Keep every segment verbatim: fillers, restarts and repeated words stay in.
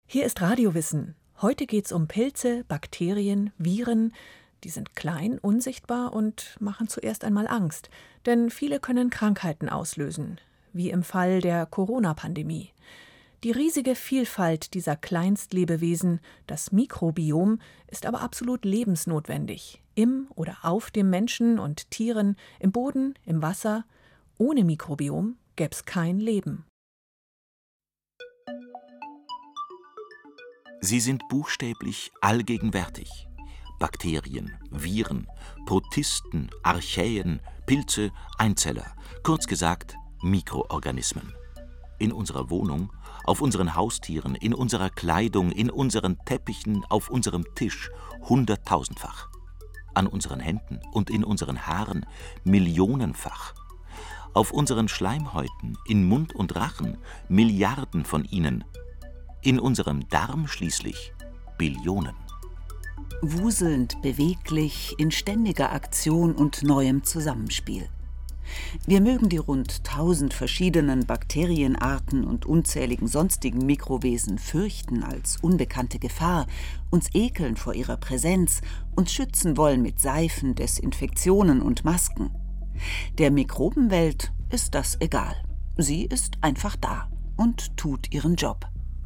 Hier ist Radiowissen. Heute geht's um Pilze, Bakterien, Viren. Die sind klein, unsichtbar und machen zuerst einmal Angst. Denn viele können Krankheiten auslösen, wie im Fall der Corona-Pandemie. Die riesige Vielfalt dieser Kleinstlebewesen, das Mikrobiom, ist aber absolut lebensnotwendig. Im oder auf dem Menschen und Tieren, im Boden, im Wasser. Ohne Mikrobiom gäb's kein Leben. Sie sind buchstäblich allgegenwärtig. Bakterien, Viren, Protisten, Archaeen, Pilze, Einzeller, kurz gesagt Mikroorganismen. In unserer Wohnung, auf unseren Haustieren, in unserer Kleidung, in unseren Teppichen, auf unserem Tisch hunderttausendfach. An unseren Händen und in unseren Haaren millionenfach. Auf unseren Schleimhäuten, in Mund und Rachen Milliarden von ihnen. In unserem Darm schließlich Billionen. Wuselnd, beweglich, in ständiger Aktion und neuem Zusammenspiel. Wir mögen die rund tausend verschiedenen Bakterienarten und unzähligen sonstigen Mikrowesen fürchten als unbekannte Gefahr, uns ekeln vor ihrer Präsenz, uns schützen wollen mit Seifen, Desinfektionen und Masken. Der Mikrobenwelt ist das egal. Sie ist einfach da und tut ihren Job.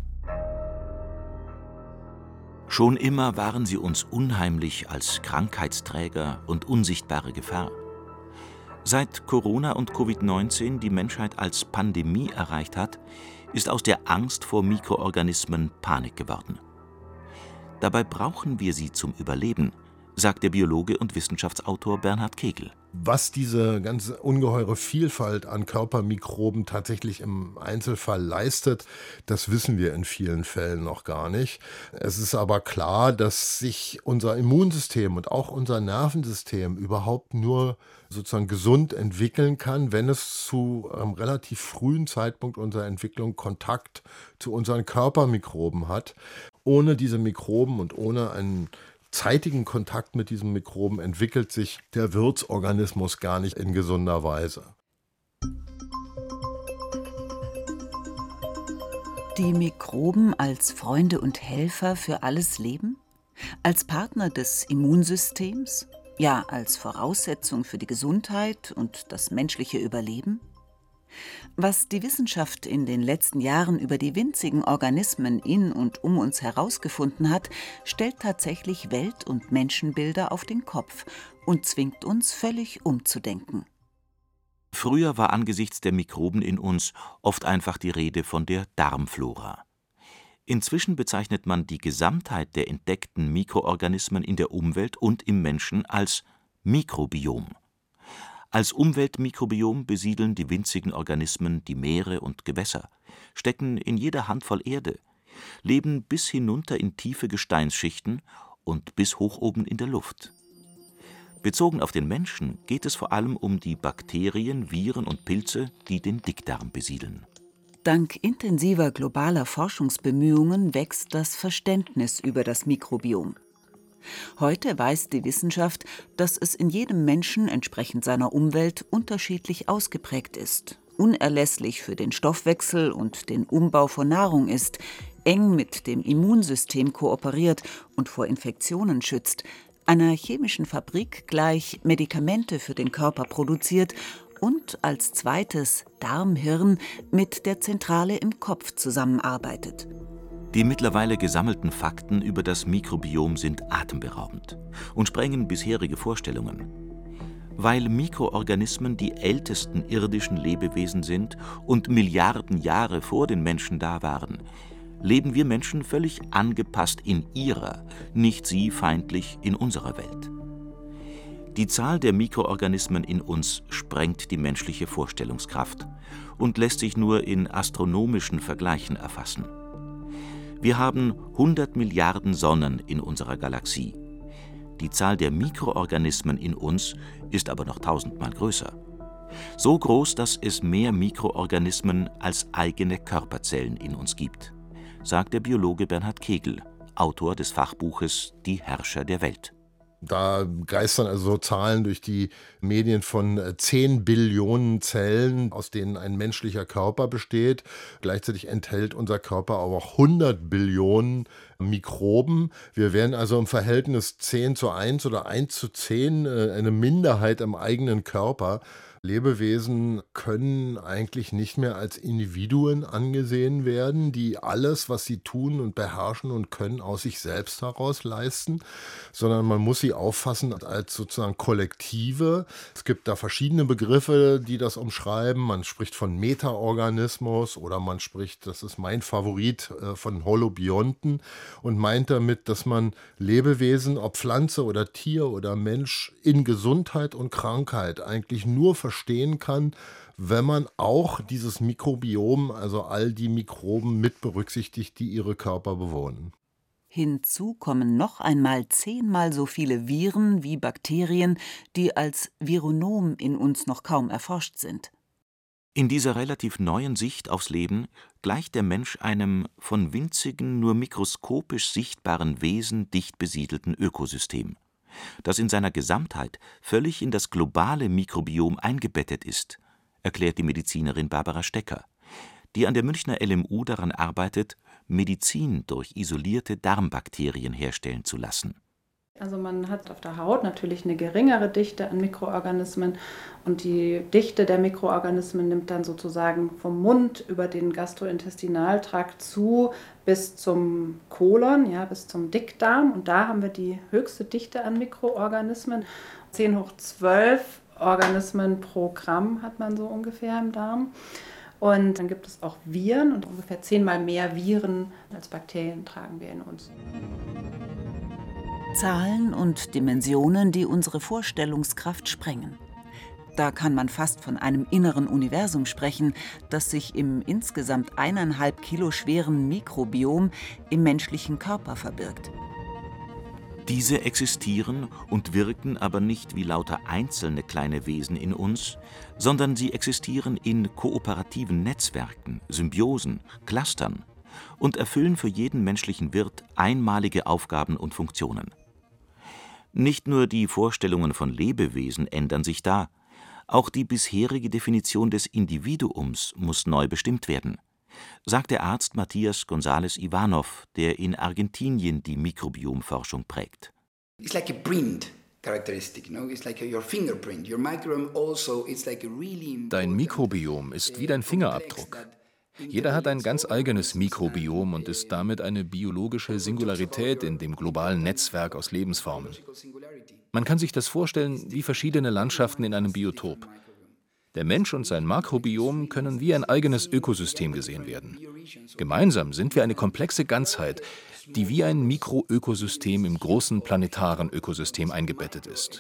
Schon immer waren sie uns unheimlich als Krankheitsträger und unsichtbare Gefahr. Seit Corona und Covid neunzehn die Menschheit als Pandemie erreicht hat, ist aus der Angst vor Mikroorganismen Panik geworden. Dabei brauchen wir sie zum Überleben, sagt der Biologe und Wissenschaftsautor Bernhard Kegel. Was diese ganz ungeheure Vielfalt an Körpermikroben tatsächlich im Einzelfall leistet, das wissen wir in vielen Fällen noch gar nicht. Es ist aber klar, dass sich unser Immunsystem und auch unser Nervensystem überhaupt nur sozusagen gesund entwickeln kann, wenn es zu einem relativ frühen Zeitpunkt unserer Entwicklung Kontakt zu unseren Körpermikroben hat. Ohne diese Mikroben und ohne einen zeitigen Kontakt mit diesen Mikroben entwickelt sich der Wirtsorganismus gar nicht in gesunder Weise. Die Mikroben als Freunde und Helfer für alles Leben? Als Partner des Immunsystems? Ja, als Voraussetzung für die Gesundheit und das menschliche Überleben? Was die Wissenschaft in den letzten Jahren über die winzigen Organismen in und um uns herausgefunden hat, stellt tatsächlich Welt- und Menschenbilder auf den Kopf und zwingt uns völlig umzudenken. Früher war angesichts der Mikroben in uns oft einfach die Rede von der Darmflora. Inzwischen bezeichnet man die Gesamtheit der entdeckten Mikroorganismen in der Umwelt und im Menschen als Mikrobiom. Als Umweltmikrobiom besiedeln die winzigen Organismen die Meere und Gewässer, stecken in jeder Handvoll Erde, leben bis hinunter in tiefe Gesteinsschichten und bis hoch oben in der Luft. Bezogen auf den Menschen geht es vor allem um die Bakterien, Viren und Pilze, die den Dickdarm besiedeln. Dank intensiver globaler Forschungsbemühungen wächst das Verständnis über das Mikrobiom. Heute weiß die Wissenschaft, dass es in jedem Menschen entsprechend seiner Umwelt unterschiedlich ausgeprägt ist, unerlässlich für den Stoffwechsel und den Umbau von Nahrung ist, eng mit dem Immunsystem kooperiert und vor Infektionen schützt, einer chemischen Fabrik gleich Medikamente für den Körper produziert und als zweites Darmhirn mit der Zentrale im Kopf zusammenarbeitet. Die mittlerweile gesammelten Fakten über das Mikrobiom sind atemberaubend und sprengen bisherige Vorstellungen. Weil Mikroorganismen die ältesten irdischen Lebewesen sind und Milliarden Jahre vor den Menschen da waren, leben wir Menschen völlig angepasst in ihrer, nicht sie feindlich in unserer Welt. Die Zahl der Mikroorganismen in uns sprengt die menschliche Vorstellungskraft und lässt sich nur in astronomischen Vergleichen erfassen. Wir haben hundert Milliarden Sonnen in unserer Galaxie. Die Zahl der Mikroorganismen in uns ist aber noch tausendmal größer. So groß, dass es mehr Mikroorganismen als eigene Körperzellen in uns gibt, sagt der Biologe Bernhard Kegel, Autor des Fachbuches Die Herrscher der Welt. Da geistern also so Zahlen durch die Medien von zehn Billionen Zellen, aus denen ein menschlicher Körper besteht. Gleichzeitig enthält unser Körper aber auch hundert Billionen Mikroben. Wir wären also im Verhältnis zehn zu eins oder eins zu zehn eine Minderheit im eigenen Körper. Lebewesen können eigentlich nicht mehr als Individuen angesehen werden, die alles, was sie tun und beherrschen und können, aus sich selbst heraus leisten, sondern man muss sie auffassen als sozusagen Kollektive. Es gibt da verschiedene Begriffe, die das umschreiben. Man spricht von Metaorganismus oder man spricht, das ist mein Favorit, von Holobionten und meint damit, dass man Lebewesen, ob Pflanze oder Tier oder Mensch, in Gesundheit und Krankheit eigentlich nur verstehen kann, wenn man auch dieses Mikrobiom, also all die Mikroben mit berücksichtigt, die ihre Körper bewohnen. Hinzu kommen noch einmal zehnmal so viele Viren wie Bakterien, die als Vironom in uns noch kaum erforscht sind. In dieser relativ neuen Sicht aufs Leben gleicht der Mensch einem von winzigen, nur mikroskopisch sichtbaren Wesen dicht besiedelten Ökosystem, das in seiner Gesamtheit völlig in das globale Mikrobiom eingebettet ist, erklärt die Medizinerin Barbara Stecker, die an der Münchner L M U daran arbeitet, Medizin durch isolierte Darmbakterien herstellen zu lassen. Also man hat auf der Haut natürlich eine geringere Dichte an Mikroorganismen und die Dichte der Mikroorganismen nimmt dann sozusagen vom Mund über den Gastrointestinaltrakt zu bis zum Kolon, ja, bis zum Dickdarm, und da haben wir die höchste Dichte an Mikroorganismen. zehn hoch zwölf Organismen pro Gramm hat man so ungefähr im Darm. Und dann gibt es auch Viren und ungefähr zehnmal mehr Viren als Bakterien tragen wir in uns. Zahlen und Dimensionen, die unsere Vorstellungskraft sprengen. Da kann man fast von einem inneren Universum sprechen, das sich im insgesamt eineinhalb Kilo schweren Mikrobiom im menschlichen Körper verbirgt. Diese existieren und wirken aber nicht wie lauter einzelne kleine Wesen in uns, sondern sie existieren in kooperativen Netzwerken, Symbiosen, Clustern und erfüllen für jeden menschlichen Wirt einmalige Aufgaben und Funktionen. Nicht nur die Vorstellungen von Lebewesen ändern sich da, auch die bisherige Definition des Individuums muss neu bestimmt werden, sagt der Arzt Matthias González Ivanov, der in Argentinien die Mikrobiomforschung prägt. It's like a print characteristic, no? It's like your fingerprint. Your microbiome also is like a really Dein Mikrobiom ist wie dein Fingerabdruck. Jeder hat ein ganz eigenes Mikrobiom und ist damit eine biologische Singularität in dem globalen Netzwerk aus Lebensformen. Man kann sich das vorstellen wie verschiedene Landschaften in einem Biotop. Der Mensch und sein Makrobiom können wie ein eigenes Ökosystem gesehen werden. Gemeinsam sind wir eine komplexe Ganzheit, die wie ein Mikroökosystem im großen planetaren Ökosystem eingebettet ist.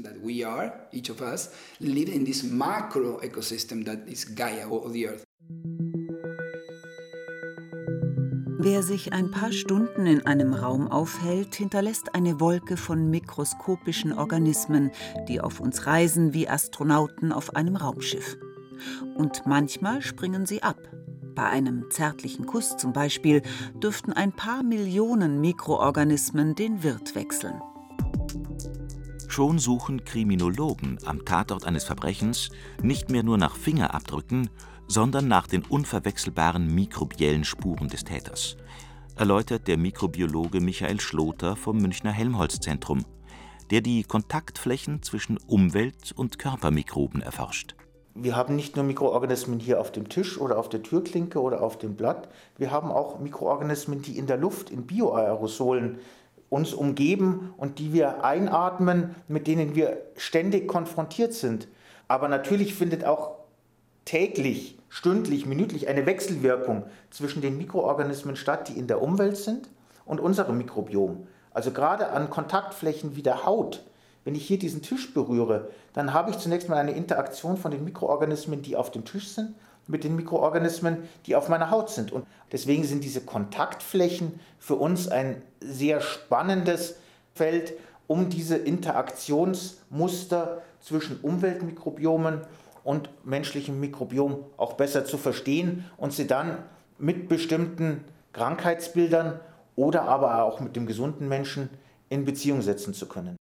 Wer sich ein paar Stunden in einem Raum aufhält, hinterlässt eine Wolke von mikroskopischen Organismen, die auf uns reisen wie Astronauten auf einem Raumschiff. Und manchmal springen sie ab. Bei einem zärtlichen Kuss zum Beispiel dürften ein paar Millionen Mikroorganismen den Wirt wechseln. Schon suchen Kriminologen am Tatort eines Verbrechens nicht mehr nur nach Fingerabdrücken, sondern nach den unverwechselbaren mikrobiellen Spuren des Täters, erläutert der Mikrobiologe Michael Schloter vom Münchner Helmholtz-Zentrum, der die Kontaktflächen zwischen Umwelt- und Körpermikroben erforscht. Wir haben nicht nur Mikroorganismen hier auf dem Tisch oder auf der Türklinke oder auf dem Blatt, wir haben auch Mikroorganismen, die in der Luft, in Bioaerosolen uns umgeben und die wir einatmen, mit denen wir ständig konfrontiert sind. Aber natürlich findet auch täglich, stündlich, minütlich eine Wechselwirkung zwischen den Mikroorganismen statt, die in der Umwelt sind, und unserem Mikrobiom. Also gerade an Kontaktflächen wie der Haut, wenn ich hier diesen Tisch berühre, dann habe ich zunächst mal eine Interaktion von den Mikroorganismen, die auf dem Tisch sind, mit den Mikroorganismen, die auf meiner Haut sind. Und deswegen sind diese Kontaktflächen für uns ein sehr spannendes Feld, um diese Interaktionsmuster zwischen Umweltmikrobiomen und menschlichem Mikrobiom auch besser zu verstehen und sie dann mit bestimmten Krankheitsbildern oder aber auch mit dem gesunden Menschen in Beziehung setzen zu können.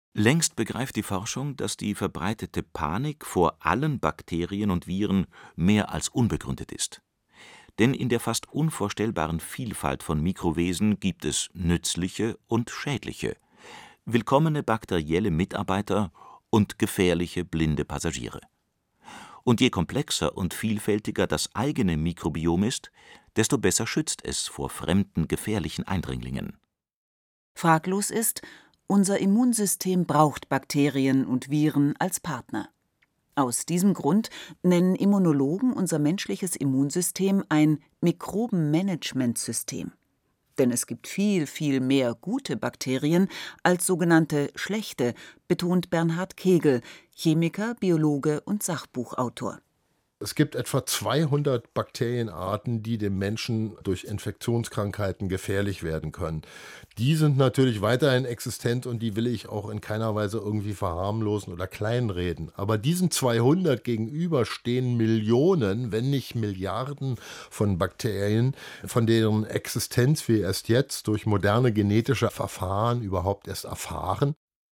Längst begreift die Forschung, dass die verbreitete Panik vor allen Bakterien und Viren mehr als unbegründet ist. Denn in der fast unvorstellbaren Vielfalt von Mikrowesen gibt es nützliche und schädliche, willkommene bakterielle Mitarbeiter und gefährliche blinde Passagiere. Und je komplexer und vielfältiger das eigene Mikrobiom ist, desto besser schützt es vor fremden, gefährlichen Eindringlingen. Fraglos ist, unser Immunsystem braucht Bakterien und Viren als Partner. Aus diesem Grund nennen Immunologen unser menschliches Immunsystem ein Mikrobenmanagementsystem. Denn es gibt viel, viel mehr gute Bakterien als sogenannte schlechte, betont Bernhard Kegel, Chemiker, Biologe und Sachbuchautor. Es gibt etwa zweihundert Bakterienarten, die dem Menschen durch Infektionskrankheiten gefährlich werden können. Die sind natürlich weiterhin existent und die will ich auch in keiner Weise irgendwie verharmlosen oder kleinreden. Aber diesen zweihundert gegenüber stehen Millionen, wenn nicht Milliarden von Bakterien, von deren Existenz wir erst jetzt durch moderne genetische Verfahren überhaupt erst erfahren.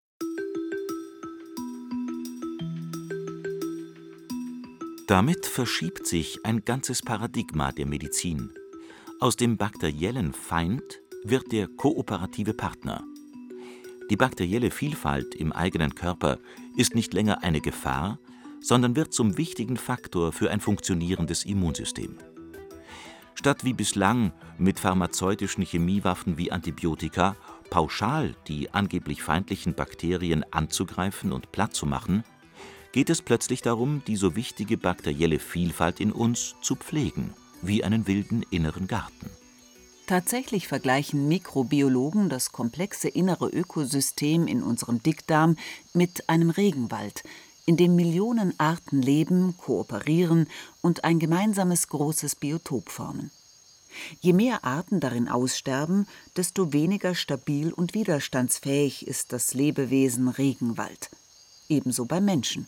Damit verschiebt sich ein ganzes Paradigma der Medizin. Aus dem bakteriellen Feind wird der kooperative Partner. Die bakterielle Vielfalt im eigenen Körper ist nicht länger eine Gefahr, sondern wird zum wichtigen Faktor für ein funktionierendes Immunsystem. Statt wie bislang mit pharmazeutischen Chemiewaffen wie Antibiotika pauschal die angeblich feindlichen Bakterien anzugreifen und platt zu machen, geht es plötzlich darum, die so wichtige bakterielle Vielfalt in uns zu pflegen, wie einen wilden inneren Garten. Tatsächlich vergleichen Mikrobiologen das komplexe innere Ökosystem in unserem Dickdarm mit einem Regenwald, in dem Millionen Arten leben, kooperieren und ein gemeinsames großes Biotop formen. Je mehr Arten darin aussterben, desto weniger stabil und widerstandsfähig ist das Lebewesen Regenwald. Ebenso beim Menschen.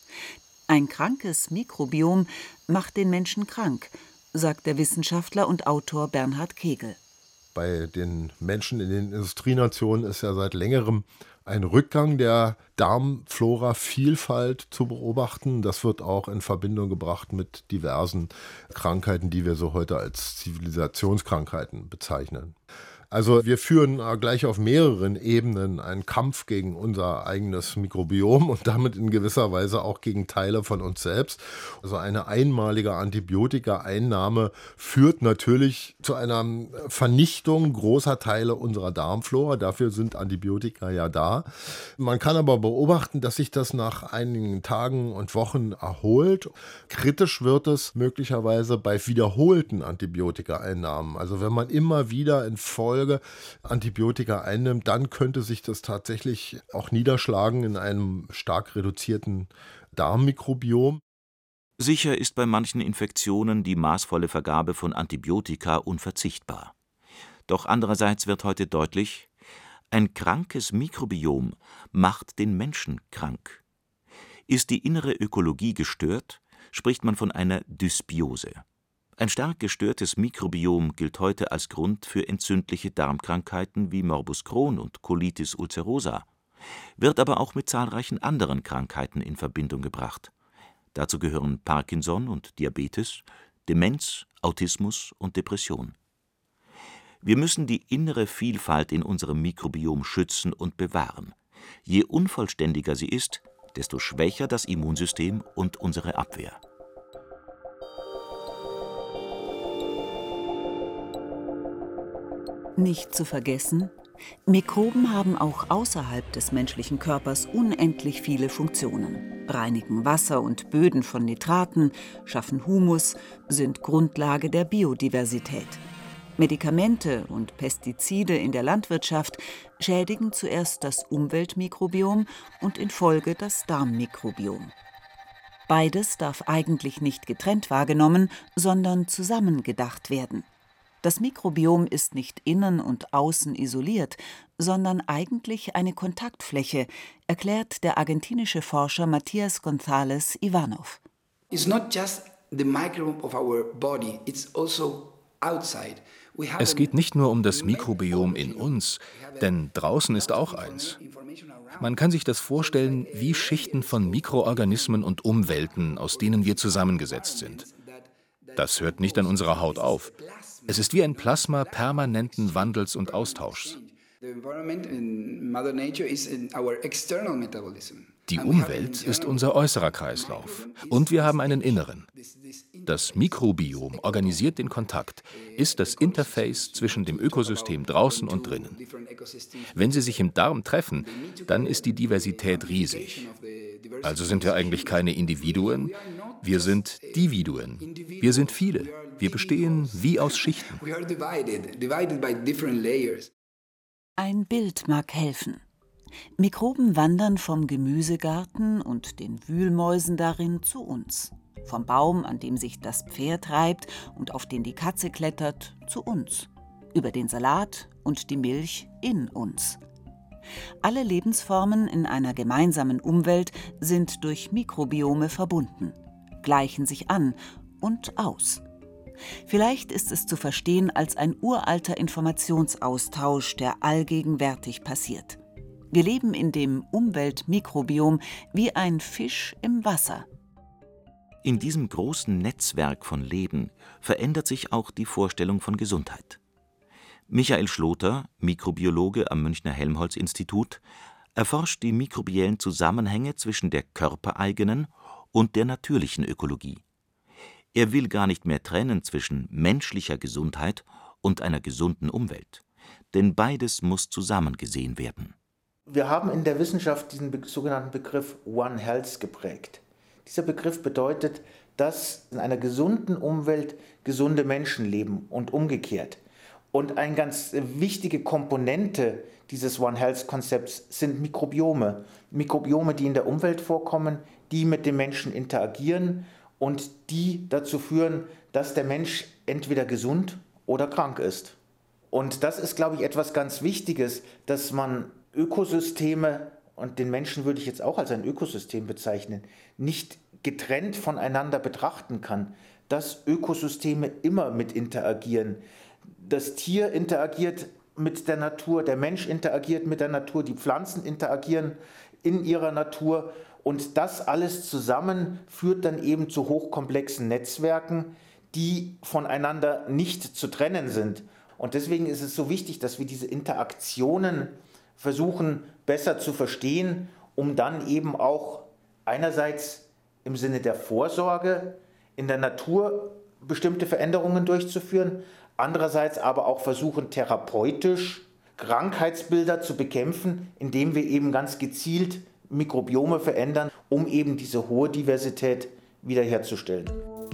Ein krankes Mikrobiom macht den Menschen krank, sagt der Wissenschaftler und Autor Bernhard Kegel. Bei den Menschen in den Industrienationen ist ja seit längerem ein Rückgang der Darmflora-Vielfalt zu beobachten. Das wird auch in Verbindung gebracht mit diversen Krankheiten, die wir so heute als Zivilisationskrankheiten bezeichnen. Also wir führen gleich auf mehreren Ebenen einen Kampf gegen unser eigenes Mikrobiom und damit in gewisser Weise auch gegen Teile von uns selbst. Also eine einmalige Antibiotika-Einnahme führt natürlich zu einer Vernichtung großer Teile unserer Darmflora. Dafür sind Antibiotika ja da. Man kann aber beobachten, dass sich das nach einigen Tagen und Wochen erholt. Kritisch wird es möglicherweise bei wiederholten Antibiotika-Einnahmen. Also wenn man immer wieder in Folge Antibiotika einnimmt, dann könnte sich das tatsächlich auch niederschlagen in einem stark reduzierten Darmmikrobiom. Sicher ist bei manchen Infektionen die maßvolle Vergabe von Antibiotika unverzichtbar. Doch andererseits wird heute deutlich, ein krankes Mikrobiom macht den Menschen krank. Ist die innere Ökologie gestört, spricht man von einer Dysbiose. Ein stark gestörtes Mikrobiom gilt heute als Grund für entzündliche Darmkrankheiten wie Morbus Crohn und Colitis ulcerosa, wird aber auch mit zahlreichen anderen Krankheiten in Verbindung gebracht. Dazu gehören Parkinson und Diabetes, Demenz, Autismus und Depression. Wir müssen die innere Vielfalt in unserem Mikrobiom schützen und bewahren. Je unvollständiger sie ist, desto schwächer das Immunsystem und unsere Abwehr. Nicht zu vergessen, Mikroben haben auch außerhalb des menschlichen Körpers unendlich viele Funktionen, reinigen Wasser und Böden von Nitraten, schaffen Humus, sind Grundlage der Biodiversität. Medikamente und Pestizide in der Landwirtschaft schädigen zuerst das Umweltmikrobiom und in Folge das Darmmikrobiom. Beides darf eigentlich nicht getrennt wahrgenommen, sondern zusammen gedacht werden. Das Mikrobiom ist nicht innen und außen isoliert, sondern eigentlich eine Kontaktfläche, erklärt der argentinische Forscher Matías González Ivanov. It's not just the microbiome of our body, it's also outside. Es geht nicht nur um das Mikrobiom in uns, denn draußen ist auch eins. Man kann sich das vorstellen wie Schichten von Mikroorganismen und Umwelten, aus denen wir zusammengesetzt sind. Das hört nicht an unserer Haut auf. Es ist wie ein Plasma permanenten Wandels und Austauschs. Die Umwelt ist unser äußerer Kreislauf und wir haben einen inneren. Das Mikrobiom organisiert den Kontakt, ist das Interface zwischen dem Ökosystem draußen und drinnen. Wenn sie sich im Darm treffen, dann ist die Diversität riesig. Also sind wir eigentlich keine Individuen, wir sind Dividuen. Wir sind viele, wir bestehen wie aus Schichten. Ein Bild mag helfen. Mikroben wandern vom Gemüsegarten und den Wühlmäusen darin zu uns. Vom Baum, an dem sich das Pferd reibt und auf den die Katze klettert, zu uns. Über den Salat und die Milch in uns. Alle Lebensformen in einer gemeinsamen Umwelt sind durch Mikrobiome verbunden, gleichen sich an und aus. Vielleicht ist es zu verstehen als ein uralter Informationsaustausch, der allgegenwärtig passiert. Wir leben in dem Umweltmikrobiom wie ein Fisch im Wasser. In diesem großen Netzwerk von Leben verändert sich auch die Vorstellung von Gesundheit. Michael Schloter, Mikrobiologe am Münchner Helmholtz-Institut, erforscht die mikrobiellen Zusammenhänge zwischen der körpereigenen und der natürlichen Ökologie. Er will gar nicht mehr trennen zwischen menschlicher Gesundheit und einer gesunden Umwelt, denn beides muss zusammen gesehen werden. Wir haben in der Wissenschaft diesen be- sogenannten Begriff One Health geprägt. Dieser Begriff bedeutet, dass in einer gesunden Umwelt gesunde Menschen leben und umgekehrt. Und eine ganz wichtige Komponente dieses One Health-Konzepts sind Mikrobiome. Mikrobiome, die in der Umwelt vorkommen, die mit dem Menschen interagieren und die dazu führen, dass der Mensch entweder gesund oder krank ist. Und das ist, glaube ich, etwas ganz Wichtiges, dass man Ökosysteme, und den Menschen würde ich jetzt auch als ein Ökosystem bezeichnen, nicht getrennt voneinander betrachten kann, dass Ökosysteme immer mit interagieren. Das Tier interagiert mit der Natur, der Mensch interagiert mit der Natur, die Pflanzen interagieren in ihrer Natur und das alles zusammen führt dann eben zu hochkomplexen Netzwerken, die voneinander nicht zu trennen sind. Und deswegen ist es so wichtig, dass wir diese Interaktionen versuchen besser zu verstehen, um dann eben auch einerseits im Sinne der Vorsorge in der Natur bestimmte Veränderungen durchzuführen, andererseits aber auch versuchen, therapeutisch Krankheitsbilder zu bekämpfen, indem wir eben ganz gezielt Mikrobiome verändern, um eben diese hohe Diversität wiederherzustellen.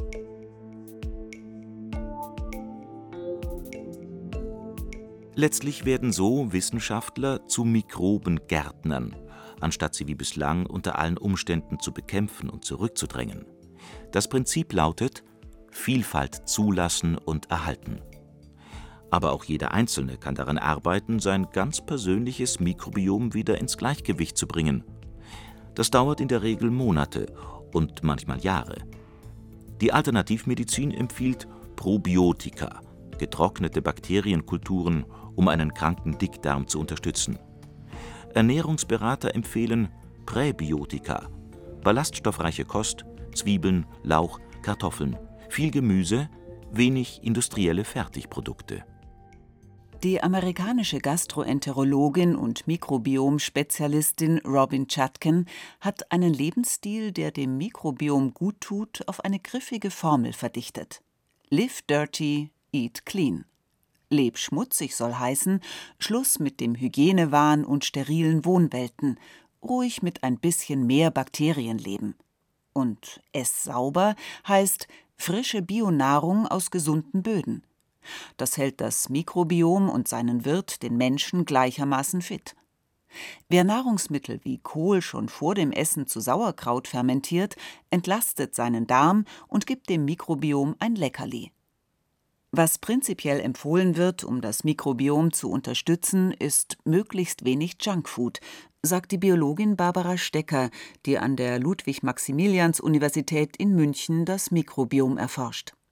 Letztlich werden so Wissenschaftler zu Mikrobengärtnern, anstatt sie wie bislang unter allen Umständen zu bekämpfen und zurückzudrängen. Das Prinzip lautet: Vielfalt zulassen und erhalten. Aber auch jeder Einzelne kann daran arbeiten, sein ganz persönliches Mikrobiom wieder ins Gleichgewicht zu bringen. Das dauert in der Regel Monate und manchmal Jahre. Die Alternativmedizin empfiehlt Probiotika, getrocknete Bakterienkulturen, um einen kranken Dickdarm zu unterstützen. Ernährungsberater empfehlen Präbiotika, ballaststoffreiche Kost, Zwiebeln, Lauch, Kartoffeln, viel Gemüse, wenig industrielle Fertigprodukte. Die amerikanische Gastroenterologin und Mikrobiom-Spezialistin Robin Chutkan hat einen Lebensstil, der dem Mikrobiom guttut, auf eine griffige Formel verdichtet. Live dirty, eat clean. Leb schmutzig soll heißen, Schluss mit dem Hygienewahn und sterilen Wohnwelten, ruhig mit ein bisschen mehr Bakterien leben. Und ess sauber heißt frische Bionahrung aus gesunden Böden. Das hält das Mikrobiom und seinen Wirt, den Menschen, gleichermaßen fit. Wer Nahrungsmittel wie Kohl schon vor dem Essen zu Sauerkraut fermentiert, entlastet seinen Darm und gibt dem Mikrobiom ein Leckerli. Was prinzipiell empfohlen wird, um das Mikrobiom zu unterstützen, ist möglichst wenig Junkfood, sagt die Biologin Barbara Stecker, die an der Ludwig-Maximilians-Universität in München das Mikrobiom erforscht.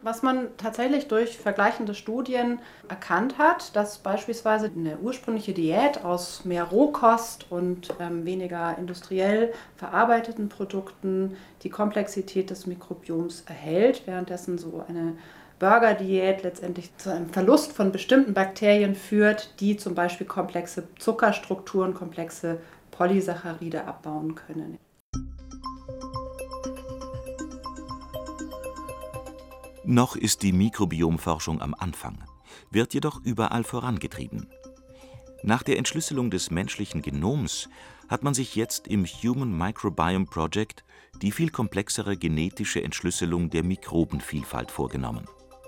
Was man tatsächlich durch vergleichende Studien erkannt hat, dass beispielsweise eine ursprüngliche Diät aus mehr Rohkost und ähm, weniger industriell verarbeiteten Produkten die Komplexität des Mikrobioms erhält, währenddessen so eine Burger-Diät letztendlich zu einem Verlust von bestimmten Bakterien führt, die zum Beispiel komplexe Zuckerstrukturen, komplexe Polysaccharide abbauen können. Noch ist die Mikrobiomforschung am Anfang, wird jedoch überall vorangetrieben. Nach der Entschlüsselung des menschlichen Genoms hat man sich jetzt im Human Microbiome Project die viel komplexere genetische Entschlüsselung der Mikrobenvielfalt vorgenommen.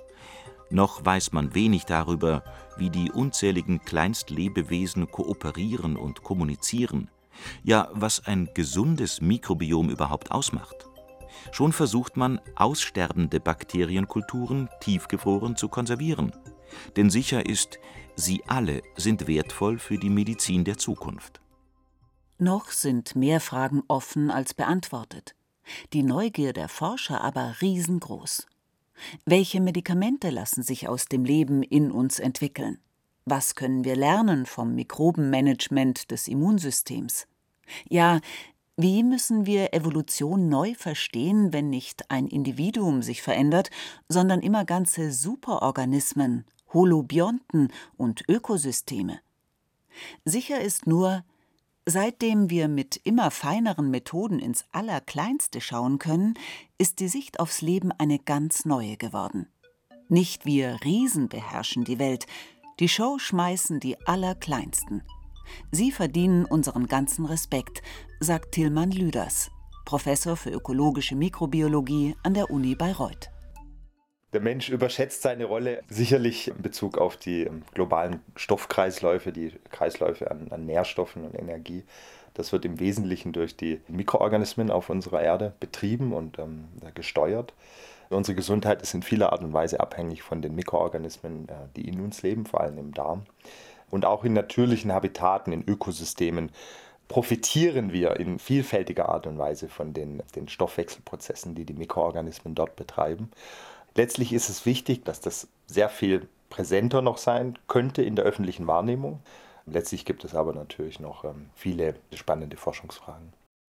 Noch weiß man wenig darüber, wie die unzähligen Kleinstlebewesen kooperieren und kommunizieren, ja, was ein gesundes Mikrobiom überhaupt ausmacht. Schon versucht man, aussterbende Bakterienkulturen tiefgefroren zu konservieren. Denn sicher ist, sie alle sind wertvoll für die Medizin der Zukunft. Noch sind mehr Fragen offen als beantwortet. Die Neugier der Forscher aber riesengroß. Welche Medikamente lassen sich aus dem Leben in uns entwickeln? Was können wir lernen vom Mikrobenmanagement des Immunsystems? Ja, wie müssen wir Evolution neu verstehen, wenn nicht ein Individuum sich verändert, sondern immer ganze Superorganismen, Holobionten und Ökosysteme? Sicher ist nur, seitdem wir mit immer feineren Methoden ins Allerkleinste schauen können, ist die Sicht aufs Leben eine ganz neue geworden. Nicht wir Riesen beherrschen die Welt, die Show schmeißen die Allerkleinsten. Sie verdienen unseren ganzen Respekt, sagt Tilman Lüders, Professor für ökologische Mikrobiologie an der Uni Bayreuth. Der Mensch überschätzt seine Rolle sicherlich in Bezug auf die globalen Stoffkreisläufe, die Kreisläufe an, an Nährstoffen und Energie. Das wird im Wesentlichen durch die Mikroorganismen auf unserer Erde betrieben und ähm, gesteuert. Unsere Gesundheit ist in vieler Art und Weise abhängig von den Mikroorganismen, die in uns leben, vor allem im Darm. Und auch in natürlichen Habitaten, in Ökosystemen profitieren wir in vielfältiger Art und Weise von den, den Stoffwechselprozessen, die die Mikroorganismen dort betreiben. Letztlich ist es wichtig, dass das sehr viel präsenter noch sein könnte in der öffentlichen Wahrnehmung. Letztlich gibt es aber natürlich noch ähm, viele spannende Forschungsfragen.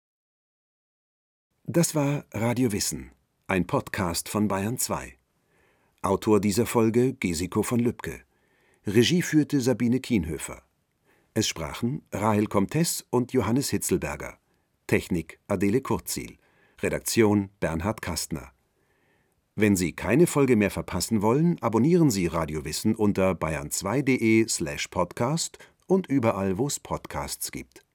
Das war Radio Wissen, ein Podcast von Bayern zwei. Autor dieser Folge Gesiko von Lübcke. Regie führte Sabine Kienhöfer. Es sprachen Rahel Comtes und Johannes Hitzelberger. Technik Adele Kurzil. Redaktion Bernhard Kastner. Wenn Sie keine Folge mehr verpassen wollen, abonnieren Sie Radio Wissen unter bayern zwei punkt de slash podcast und überall, wo es Podcasts gibt.